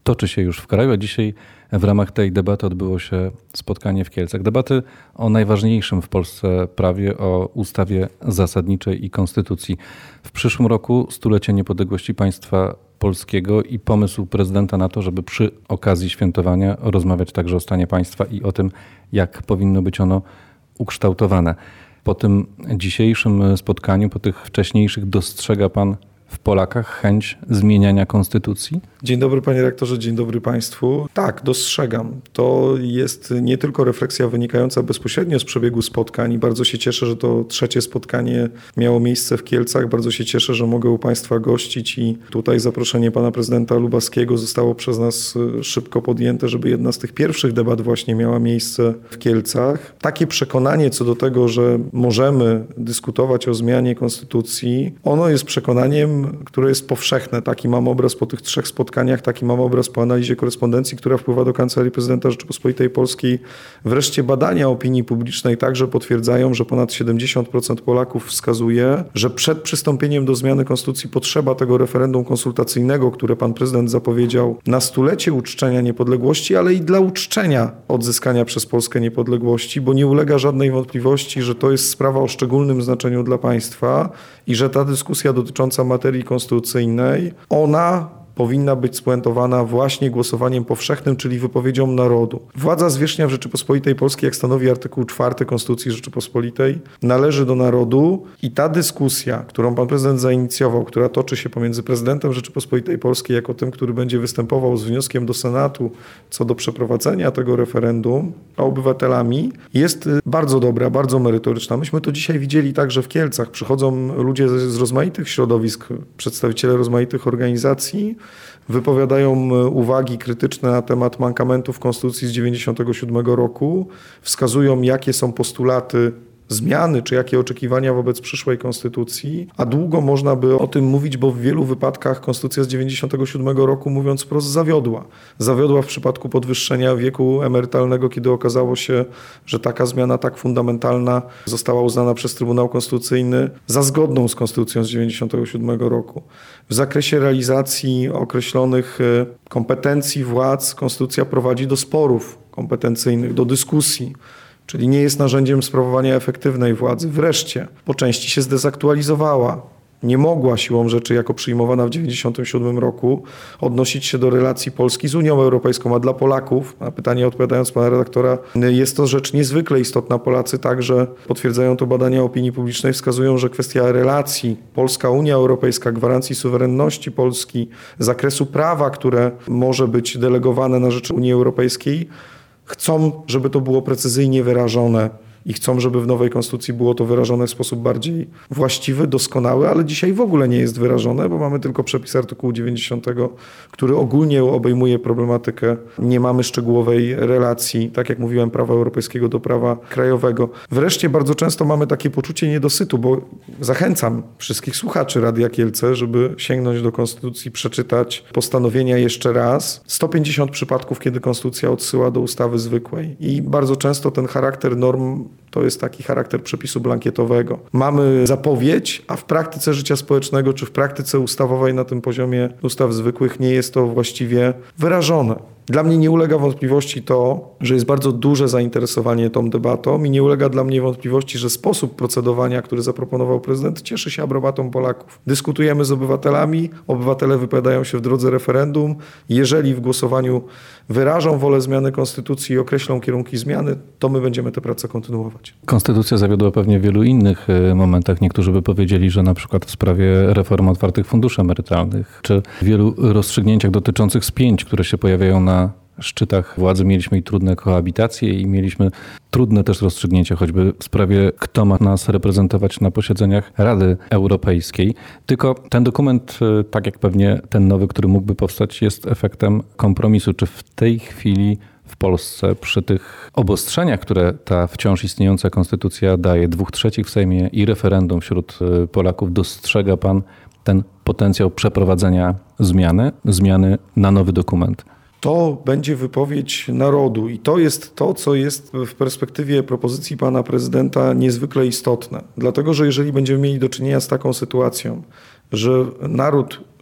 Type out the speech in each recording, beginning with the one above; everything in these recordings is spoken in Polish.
toczy się już w kraju, a dzisiaj w ramach tej debaty odbyło się spotkanie w Kielcach. Debaty o najważniejszym w Polsce prawie, o ustawie zasadniczej i konstytucji. W przyszłym roku 100-lecie niepodległości państwa polskiego i pomysł prezydenta na to, żeby przy okazji świętowania rozmawiać także o stanie państwa i o tym, jak powinno być ono ukształtowane. Po tym dzisiejszym spotkaniu, po tych wcześniejszych, dostrzega pan w Polakach chęć zmieniania konstytucji? Dzień dobry panie rektorze, dzień dobry państwu. Tak, dostrzegam. To jest nie tylko refleksja wynikająca bezpośrednio z przebiegu spotkań i bardzo się cieszę, że to trzecie spotkanie miało miejsce w Kielcach. Bardzo się cieszę, że mogę u państwa gościć i tutaj zaproszenie pana prezydenta Lubaskiego zostało przez nas szybko podjęte, żeby jedna z tych pierwszych debat właśnie miała miejsce w Kielcach. Takie przekonanie co do tego, że możemy dyskutować o zmianie konstytucji, ono jest przekonaniem, które jest powszechne. Taki mam obraz po tych trzech spotkaniach, taki mam obraz po analizie korespondencji, która wpływa do Kancelarii Prezydenta Rzeczypospolitej Polskiej. Wreszcie badania opinii publicznej także potwierdzają, że ponad 70% Polaków wskazuje, że przed przystąpieniem do zmiany konstytucji potrzeba tego referendum konsultacyjnego, które pan prezydent zapowiedział na 100-lecie uczczenia niepodległości, ale i dla uczczenia odzyskania przez Polskę niepodległości, bo nie ulega żadnej wątpliwości, że to jest sprawa o szczególnym znaczeniu dla państwa i że ta dyskusja dotycząca materii konstytucyjnej, ona powinna być spuentowana właśnie głosowaniem powszechnym, czyli wypowiedzią narodu. Władza zwierzchnia w Rzeczypospolitej Polskiej, jak stanowi artykuł 4 Konstytucji Rzeczypospolitej, należy do narodu i ta dyskusja, którą pan prezydent zainicjował, która toczy się pomiędzy prezydentem Rzeczypospolitej Polskiej jako tym, który będzie występował z wnioskiem do Senatu co do przeprowadzenia tego referendum, a obywatelami, jest bardzo dobra, bardzo merytoryczna. Myśmy to dzisiaj widzieli także w Kielcach. Przychodzą ludzie z rozmaitych środowisk, przedstawiciele rozmaitych organizacji, wypowiadają uwagi krytyczne na temat mankamentów Konstytucji z 1997 roku, wskazują, jakie są postulaty zmiany, czy jakie oczekiwania wobec przyszłej konstytucji, a długo można by o tym mówić, bo w wielu wypadkach konstytucja z 1997 roku, mówiąc wprost, zawiodła. Zawiodła w przypadku podwyższenia wieku emerytalnego, kiedy okazało się, że taka zmiana tak fundamentalna została uznana przez Trybunał Konstytucyjny za zgodną z konstytucją z 1997 roku. W zakresie realizacji określonych kompetencji władz konstytucja prowadzi do sporów kompetencyjnych, do dyskusji, czyli nie jest narzędziem sprawowania efektywnej władzy. Wreszcie po części się zdezaktualizowała. Nie mogła siłą rzeczy, jako przyjmowana w 1997 roku, odnosić się do relacji Polski z Unią Europejską, a dla Polaków, na pytanie odpowiadając pana redaktora, jest to rzecz niezwykle istotna. Polacy także, potwierdzają to badania opinii publicznej, wskazują, że kwestia relacji Polska-Unia Europejska, gwarancji suwerenności Polski, zakresu prawa, które może być delegowane na rzecz Unii Europejskiej, chcą, żeby to było precyzyjnie wyrażone i chcą, żeby w nowej konstytucji było to wyrażone w sposób bardziej właściwy, doskonały, ale dzisiaj w ogóle nie jest wyrażone, bo mamy tylko przepis artykułu 90, który ogólnie obejmuje problematykę. Nie mamy szczegółowej relacji, tak jak mówiłem, prawa europejskiego do prawa krajowego. Wreszcie bardzo często mamy takie poczucie niedosytu, bo zachęcam wszystkich słuchaczy Radia Kielce, żeby sięgnąć do konstytucji, przeczytać postanowienia jeszcze raz. 150 przypadków, kiedy konstytucja odsyła do ustawy zwykłej i bardzo często ten charakter norm to jest taki charakter przepisu blankietowego. Mamy zapowiedź, a w praktyce życia społecznego czy w praktyce ustawowej na tym poziomie ustaw zwykłych nie jest to właściwie wyrażone. Dla mnie nie ulega wątpliwości to, że jest bardzo duże zainteresowanie tą debatą i nie ulega dla mnie wątpliwości, że sposób procedowania, który zaproponował prezydent, cieszy się aprobatą Polaków. Dyskutujemy z obywatelami, obywatele wypowiadają się w drodze referendum. Jeżeli w głosowaniu wyrażą wolę zmiany konstytucji i określą kierunki zmiany, to my będziemy tę pracę kontynuować. Konstytucja zawiodła pewnie w wielu innych momentach. Niektórzy by powiedzieli, że na przykład w sprawie reformy otwartych funduszy emerytalnych, czy w wielu rozstrzygnięciach dotyczących spięć, które się pojawiają na szczytach władzy, mieliśmy i trudne kohabitacje i mieliśmy trudne też rozstrzygnięcia, choćby w sprawie, kto ma nas reprezentować na posiedzeniach Rady Europejskiej. Tylko ten dokument, tak jak pewnie ten nowy, który mógłby powstać, jest efektem kompromisu. Czy w tej chwili w Polsce przy tych obostrzeniach, które ta wciąż istniejąca konstytucja daje, 2/3 w Sejmie i referendum wśród Polaków, dostrzega pan ten potencjał przeprowadzenia zmiany na nowy dokument? To będzie wypowiedź narodu i to jest to, co jest w perspektywie propozycji pana prezydenta niezwykle istotne. Dlatego, że jeżeli będziemy mieli do czynienia z taką sytuacją, że naród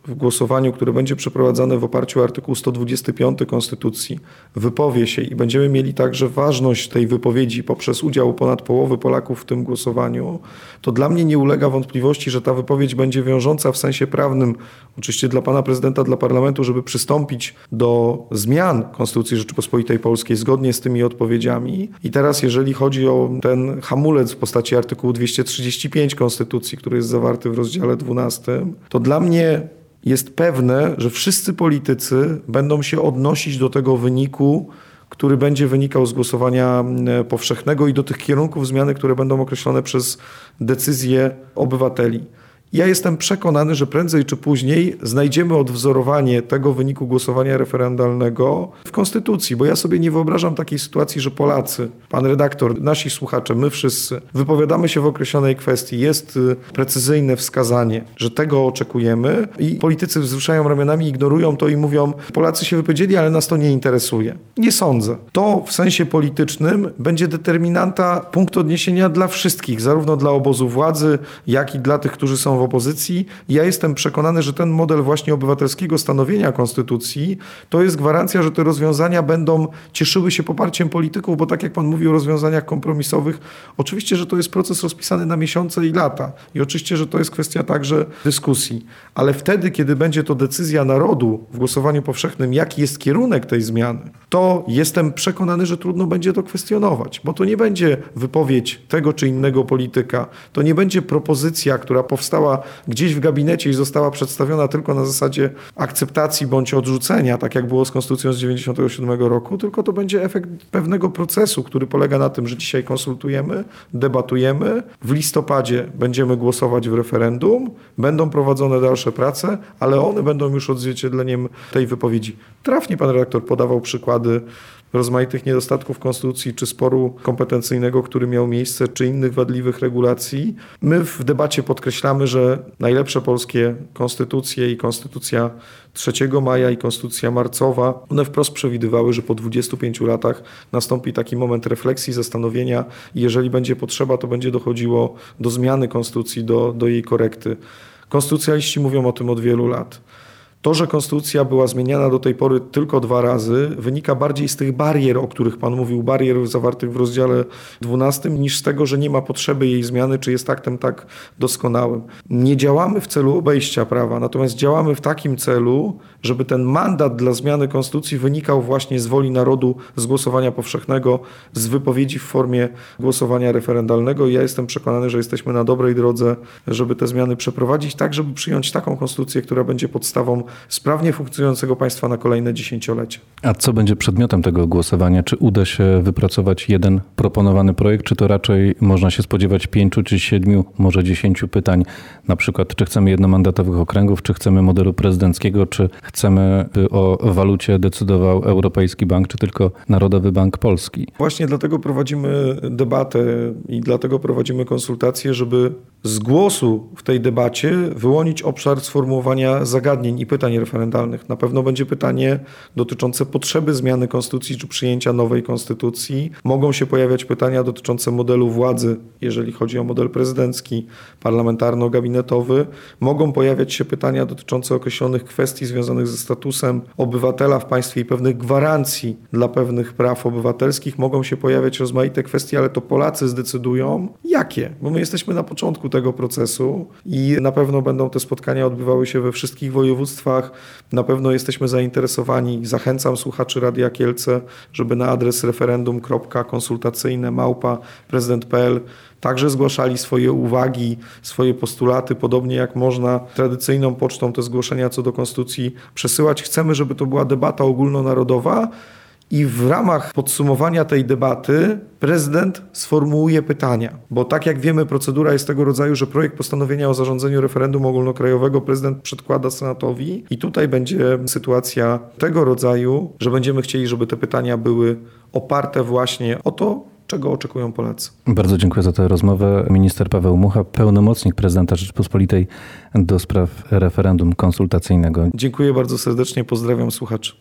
w głosowaniu, które będzie przeprowadzane w oparciu o artykuł 125 Konstytucji, wypowie się i będziemy mieli także ważność tej wypowiedzi poprzez udział ponad połowy Polaków w tym głosowaniu, to dla mnie nie ulega wątpliwości, że ta wypowiedź będzie wiążąca w sensie prawnym, oczywiście dla pana prezydenta, dla parlamentu, żeby przystąpić do zmian Konstytucji Rzeczypospolitej Polskiej zgodnie z tymi odpowiedziami. I teraz, jeżeli chodzi o ten hamulec w postaci artykułu 235 Konstytucji, który jest zawarty w rozdziale 12, to dla mnie jest pewne, że wszyscy politycy będą się odnosić do tego wyniku, który będzie wynikał z głosowania powszechnego i do tych kierunków zmiany, które będą określone przez decyzje obywateli. Ja jestem przekonany, że prędzej czy później znajdziemy odwzorowanie tego wyniku głosowania referendalnego w Konstytucji, bo ja sobie nie wyobrażam takiej sytuacji, że Polacy, pan redaktor, nasi słuchacze, my wszyscy wypowiadamy się w określonej kwestii, jest precyzyjne wskazanie, że tego oczekujemy i politycy wzruszają ramionami, ignorują to i mówią, Polacy się wypowiedzieli, ale nas to nie interesuje. Nie sądzę. To w sensie politycznym będzie determinanta, punkt odniesienia dla wszystkich, zarówno dla obozu władzy, jak i dla tych, którzy są w opozycji. Ja jestem przekonany, że ten model właśnie obywatelskiego stanowienia konstytucji to jest gwarancja, że te rozwiązania będą cieszyły się poparciem polityków, bo tak jak pan mówił o rozwiązaniach kompromisowych, oczywiście, że to jest proces rozpisany na miesiące i lata i oczywiście, że to jest kwestia także dyskusji, ale wtedy, kiedy będzie to decyzja narodu w głosowaniu powszechnym, jaki jest kierunek tej zmiany, to jestem przekonany, że trudno będzie to kwestionować, bo to nie będzie wypowiedź tego czy innego polityka, to nie będzie propozycja, która powstała gdzieś w gabinecie i została przedstawiona tylko na zasadzie akceptacji bądź odrzucenia, tak jak było z Konstytucją z 1997 roku, tylko to będzie efekt pewnego procesu, który polega na tym, że dzisiaj konsultujemy, debatujemy, w listopadzie będziemy głosować w referendum, będą prowadzone dalsze prace, ale one będą już odzwierciedleniem tej wypowiedzi. Trafnie pan redaktor podawał przykłady rozmaitych niedostatków konstytucji, czy sporu kompetencyjnego, który miał miejsce, czy innych wadliwych regulacji. My w debacie podkreślamy, że najlepsze polskie konstytucje i konstytucja 3 maja i konstytucja marcowa, one wprost przewidywały, że po 25 latach nastąpi taki moment refleksji, zastanowienia i jeżeli będzie potrzeba, to będzie dochodziło do zmiany konstytucji, do jej korekty. Konstytucjaliści mówią o tym od wielu lat. To, że konstytucja była zmieniana do tej pory tylko 2 razy, wynika bardziej z tych barier, o których pan mówił, barier zawartych w rozdziale 12, niż z tego, że nie ma potrzeby jej zmiany, czy jest aktem tak doskonałym. Nie działamy w celu obejścia prawa, natomiast działamy w takim celu, żeby ten mandat dla zmiany konstytucji wynikał właśnie z woli narodu, z głosowania powszechnego, z wypowiedzi w formie głosowania referendalnego. I ja jestem przekonany, że jesteśmy na dobrej drodze, żeby te zmiany przeprowadzić, tak żeby przyjąć taką konstytucję, która będzie podstawą sprawnie funkcjonującego państwa na kolejne dziesięciolecie. A co będzie przedmiotem tego głosowania? Czy uda się wypracować jeden proponowany projekt, czy to raczej można się spodziewać 5 czy 7, może 10 pytań? Na przykład, czy chcemy jednomandatowych okręgów, czy chcemy modelu prezydenckiego, czy chcemy, by o walucie decydował Europejski Bank, czy tylko Narodowy Bank Polski? Właśnie dlatego prowadzimy debatę i dlatego prowadzimy konsultacje, żeby z głosu w tej debacie wyłonić obszar sformułowania zagadnień i pytań referendalnych. Na pewno będzie pytanie dotyczące potrzeby zmiany konstytucji czy przyjęcia nowej konstytucji. Mogą się pojawiać pytania dotyczące modelu władzy, jeżeli chodzi o model prezydencki, parlamentarno-gabinetowy. Mogą pojawiać się pytania dotyczące określonych kwestii związanych ze statusem obywatela w państwie i pewnych gwarancji dla pewnych praw obywatelskich. Mogą się pojawiać rozmaite kwestie, ale to Polacy zdecydują, jakie, bo my jesteśmy na początku tego procesu i na pewno będą te spotkania odbywały się we wszystkich województwach. Na pewno jesteśmy zainteresowani. Zachęcam słuchaczy Radia Kielce, żeby na adres referendum.konsultacyjne@prezydent.pl także zgłaszali swoje uwagi, swoje postulaty, podobnie jak można tradycyjną pocztą te zgłoszenia co do konstytucji przesyłać. Chcemy, żeby to była debata ogólnonarodowa i w ramach podsumowania tej debaty prezydent sformułuje pytania. Bo tak jak wiemy, procedura jest tego rodzaju, że projekt postanowienia o zarządzeniu referendum ogólnokrajowego prezydent przedkłada Senatowi i tutaj będzie sytuacja tego rodzaju, że będziemy chcieli, żeby te pytania były oparte właśnie o to, czego oczekują Polacy. Bardzo dziękuję za tę rozmowę. Minister Paweł Mucha, pełnomocnik prezydenta Rzeczypospolitej do spraw referendum konsultacyjnego. Dziękuję bardzo serdecznie, pozdrawiam słuchaczy.